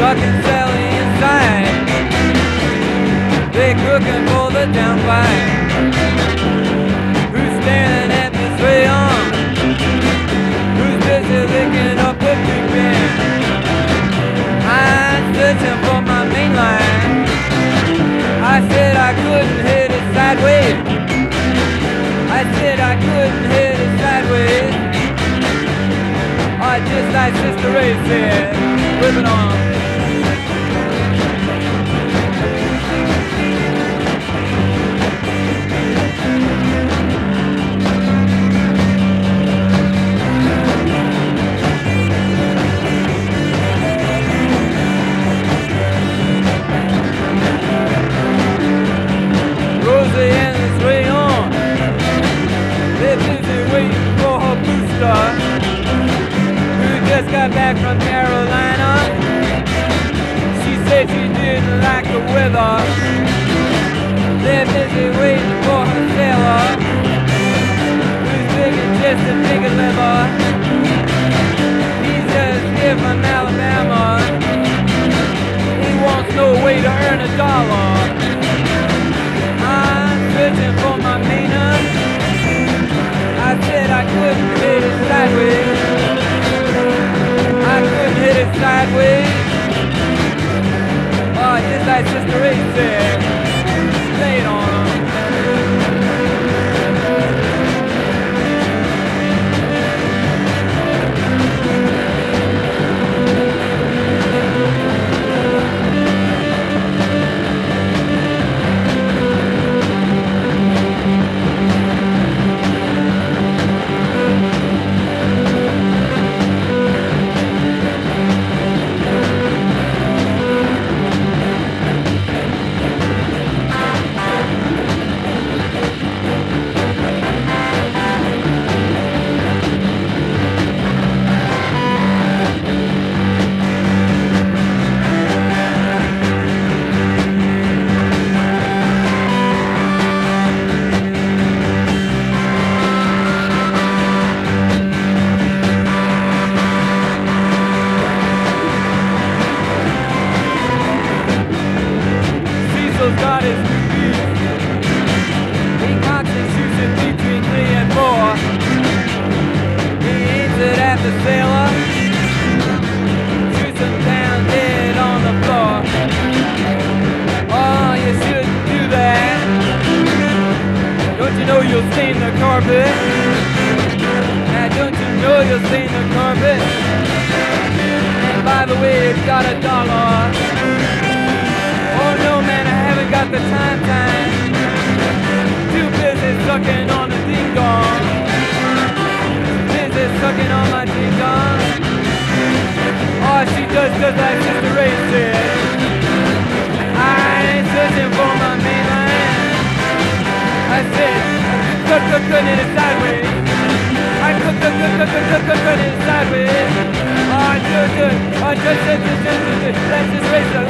fucking Sally inside. They cooking for the downpipe. Who's staring at this way on? Who's busy licking up the big band? I'm searching for my main line. I said I couldn't hit it sideways. I said I couldn't hit it sideways. Just like Sister Ray said, whip it on. Rosie and this way on. They're busy waiting for her booster. Just got back from Carolina. She said she didn't like the weather. They're busy waiting for her sailor, who's big and just a big liver. He's just here from Alabama. He wants no way to earn $1. I'm searching for my meaner. I said I couldn't hit it sideways. I couldn't hit it sideways. Oh, just like Sister Ray said, lay it on 'em. Got his feet. He cocks and shoots it between 3 and 4. He aims it at the sailor, shoots him down dead on the floor. Oh, you shouldn't do that. Don't you know you'll stain the carpet? Now don't you know you'll stain the carpet? And by the way, it's got $1. Oh no man, I haven't got the time. Too busy sucking on the ding-dong. Busy sucking on my ding-dong. Oh, she does just like Sister Ray said. I ain't searching for my main line. I said, could hit it sideways. I could hit it sideways. Oh, good. Oh, just, that's just Ray said.